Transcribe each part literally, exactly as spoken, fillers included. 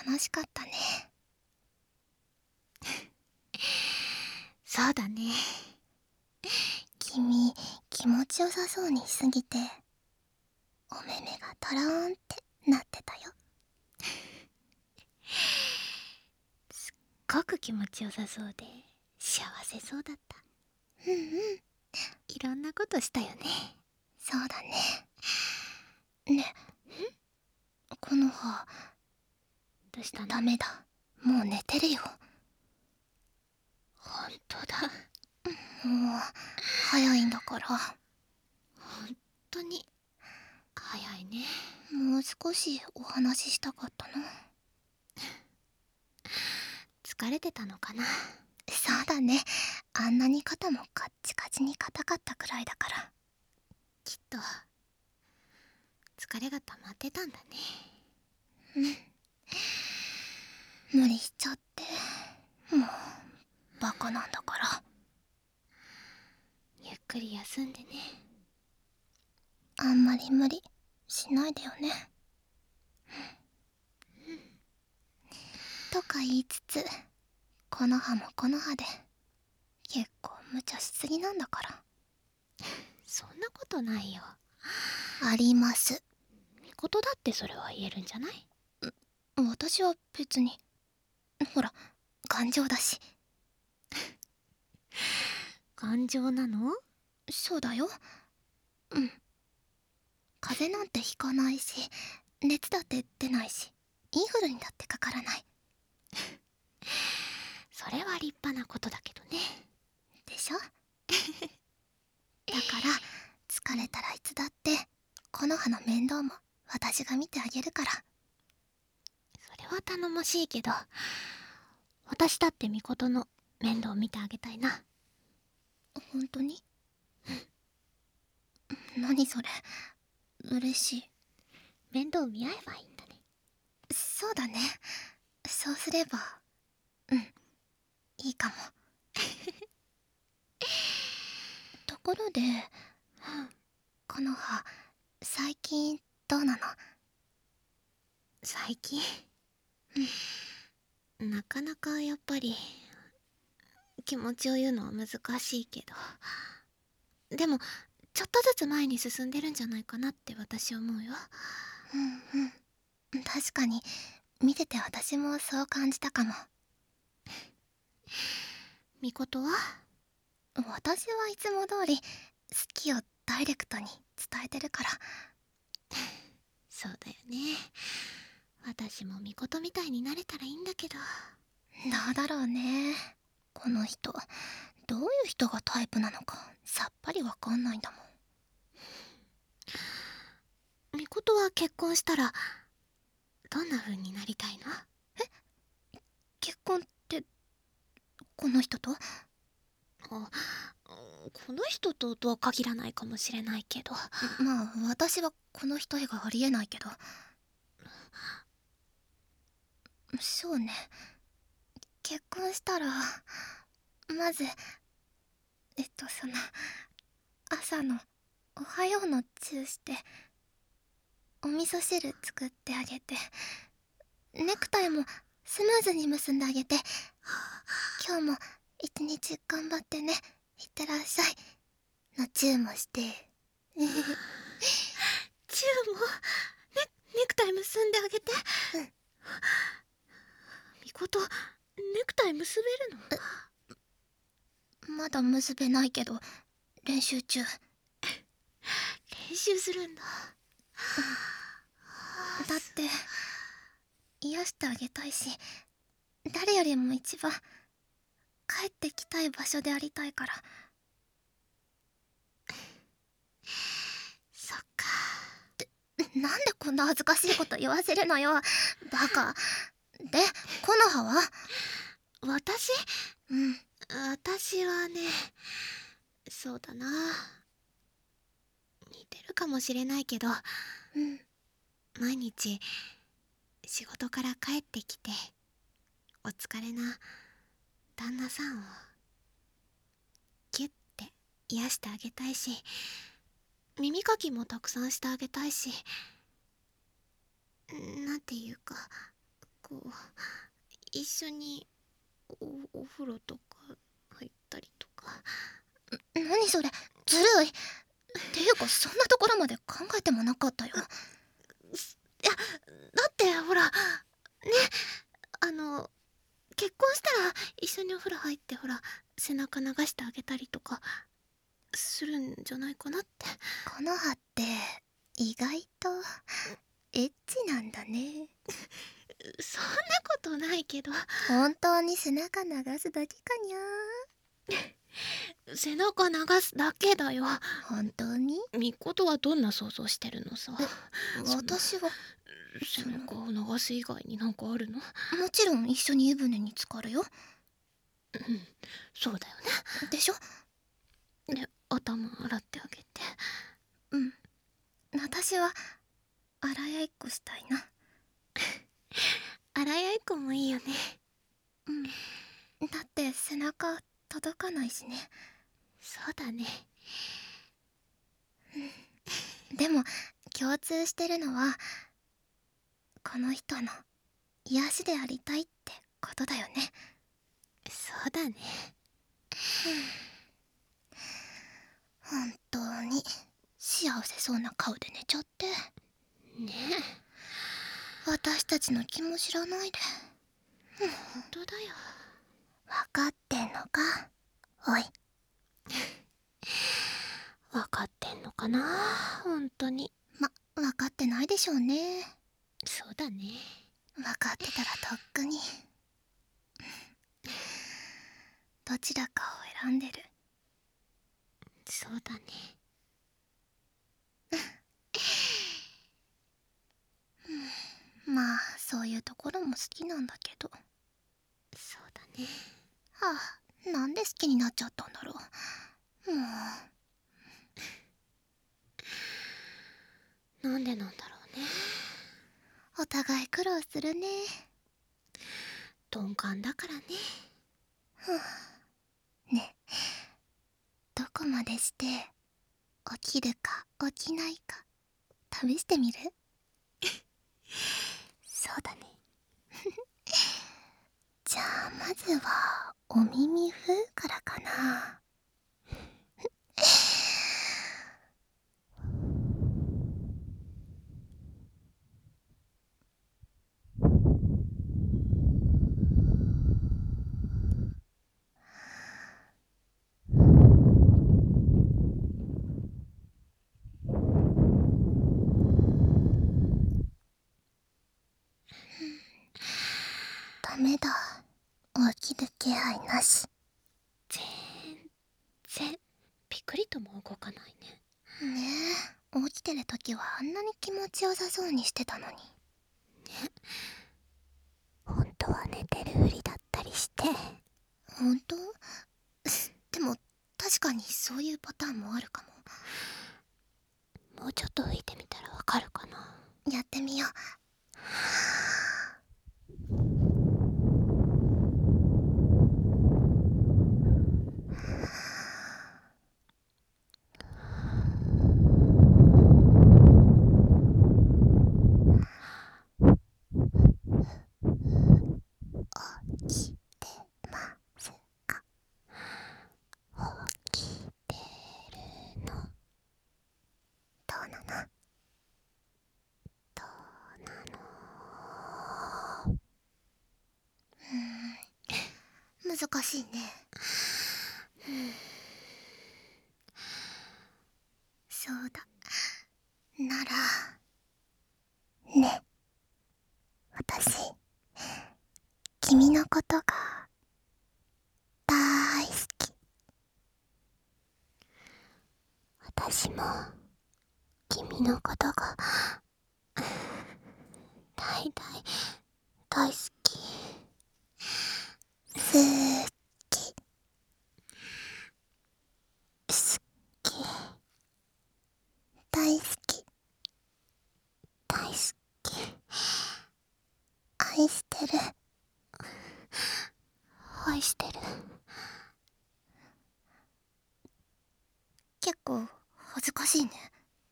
楽しかったね。 そうだね。 君、気持ちよさそうにしすぎて、お目目がトローンってなってたよ。 すっごく気持ちよさそうで幸せそうだった。 うんうん。 いろんなことしたよね。 そうだね。ね、この葉、 どうしたの？ ダメだ。もう寝てるよ。 ほんとだ。 もう、早いんだから。 ほんとに早いね。 もう少しお話ししたかったな。 疲れてたのかな。 そうだね。あんなに肩もカッチカチに硬かったくらいだから。 きっと疲れが溜まってたんだね。 うん。無理しちゃって。もう、バカなんだから。 ゆっくり休んでね。 あんまり無理しないでよね。とか言いつつ、この葉もこの葉で結構無茶しすぎなんだから。 そんなことないよ。 あります。 みことだってそれは言えるんじゃない？ 私は別に、ほら頑丈だし。 頑丈なの？ そうだよ。うん。風邪なんてひかないし、熱だって出ないし、インフルにだってかからない。 それは立派なことだけどね。 でしょ？だから疲れたらいつだってこの葉の面倒も私が見てあげるから。 それは頼もしいけど、私だってみことの面倒を見てあげたいな。 本当に？何それ、嬉しい。 面倒見合えばいいんだね。 そうだね。そうすれば、うん、いいかも。ところで、この葉最近どうなの？ 最近なかなかやっぱり気持ちを言うのは難しいけど、でもちょっとずつ前に進んでるんじゃないかなって私は思うよ。 うんうん、確かに見てて私もそう感じたかも。 みことは？ 私はいつも通り好きをダイレクトに伝えてるから。 そうだよね。私もみことみたいになれたらいいんだけど。 どうだろうね。この人どういう人がタイプなのかさっぱりわかんないんだもん。 みことは結婚したらどんな風になりたいの？ 結婚ってこの人と？ あ、この人ととは限らないかもしれないけど。 まあ私はこの人以外ありえないけど。そうね、結婚したらまずえっとその朝の「おはよう」のチューしてお味噌汁作ってあげて、ネクタイもスムーズに結んであげて、今日も一日頑張ってね、いってらっしゃいのチューもして。 チューもね、ネクタイ結んであげて。 うん。 みことネクタイ結べるの？ まだ結べないけど練習中。 練習するんだ。 だって癒してあげたいし、誰よりも一番帰ってきたい場所でありたいから。 そっか。 なんでこんな恥ずかしいこと言わせるのよ、バカ。で、コノハは？ 私？ うん。 私はね、そうだな、似てるかもしれないけど、 うん。 毎日仕事から帰ってきてお疲れな旦那さんをギュッて癒してあげたいし、耳かきもたくさんしてあげたいし、なんていうか、 こう一緒に お, お風呂とか入ったりとか。 何それ、ずるい。っていうかそんなところまで考えてもなかったよ。 いや、だってほらね、あの結婚したら一緒にお風呂入ってほら背中流してあげたりとかするんじゃないかなって。 この葉って意外とエッチなんだね。 そんなことないけど。 本当に背中流すだけかにゃ。 背中流すだけだよ。 本当に？ みことはどんな想像してるのさ。 私は背中を流す以外になんかあるの？ もちろん一緒に湯船に浸かるよ。 うん、そうだよね。 でしょ？ で、頭洗ってあげて。 うん、私は洗い合いっこしたいな。 洗い合いっこもいいよね。 うん、だって背中届かないしね。 そうだね。 でも共通してるのはこの人の癒しでありたいってことだよね。 そうだね。 本当に幸せそうな顔で寝ちゃってねえ。私たちの気も知らないで。 本当だよ。 分かってんのかおい。 分かってんのかな本当に。 ま、分かってないでしょうね。 そうだね。 分かってたらとっくにどちらかを選んでる。 そうだね。 まあそういうところも好きなんだけど。 そうだね。 はあ、なんで好きになっちゃったんだろう。もうなんでなんだろうね。 お互い苦労するね。 鈍感だからね。 ふう。ね、どこまでして起きるか起きないか試してみる？ そうだね。 じゃあまずはお耳ふうからかな。ダメだ、起きる気配なし。 全然ピクリとも動かないね。 ねえ、起きてる時はあんなに気持ちよさそうにしてたのにね。 本当は寝てるふりだったりして。 本当？でも確かにそういうパターンもあるかも。もうちょっと吹いてみたらわかるかな。 も。やってみよう。起きてますか？ 起きてるの。 どうなの？ どうなの？ うーん、難しいね。そうだ。ならね、私君のことが大好き。 私も君のことが大大大好き。 好き。 好き。 大好き。 大好き。 愛してる。 愛してる。 結構恥ずかしいね。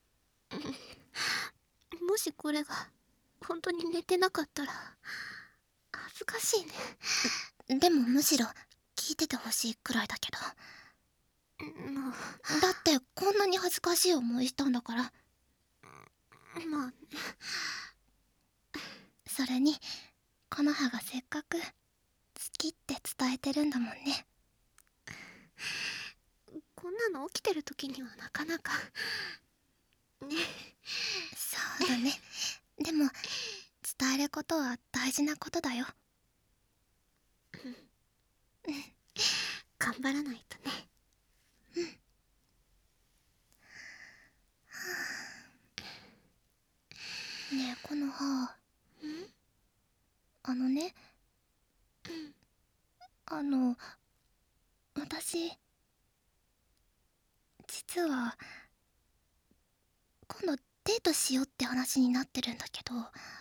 もしこれが本当に寝てなかったら恥ずかしいね。 でもむしろ聞いててほしいくらいだけど。 もうだってこんなに恥ずかしい思いしたんだから。 まあね。 それにこの葉がせっかく好きって伝えてるんだもんね。 こんなの起きてる時にはなかなかね。 そうだね。でも伝えることは大事なことだよ。 頑張らないとね。 ねえこの葉、 んあのね、あの私実は今度デートしようって話になってるんだけど。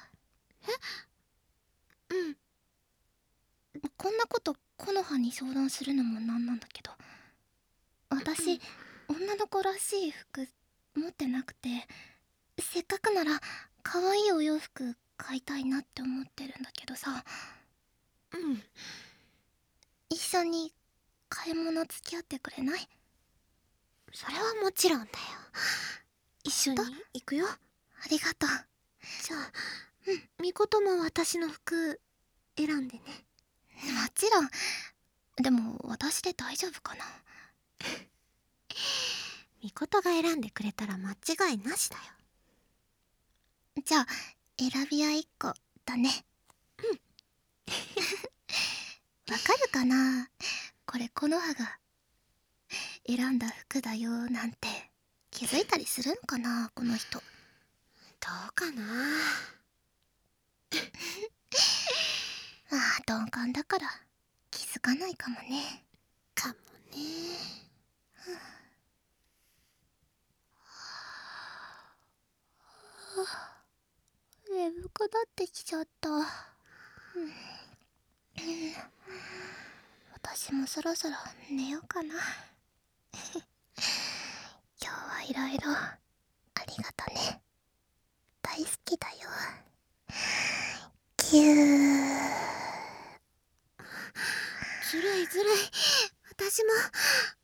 うん。 こんなこと木の葉に相談するのもなんなんだけど、私、うん、女の子らしい服持ってなくて、せっかくなら可愛いお洋服買いたいなって思ってるんだけどさ。 うん。 一緒に買い物付き合ってくれない？ それはもちろんだよ。一緒に行くよ。 ありがとう。 じゃあ、うん、みことも私の服選んでね。 もちろん。でも私で大丈夫かな。 みことが選んでくれたら間違いなしだよ。 じゃあ選び合いっこだね。 うんわかるかな、これ木の葉が選んだ服だよなんて気づいたりするのかな、この人。 どうかな。 ああ、鈍感だから気づかないかもね。 かもね。 眠くなってきちゃった、うん、私もそろそろ寝ようかな。今日はいろいろありがとね。大好きだよ。ぎゅー。 ずるいずるい。私も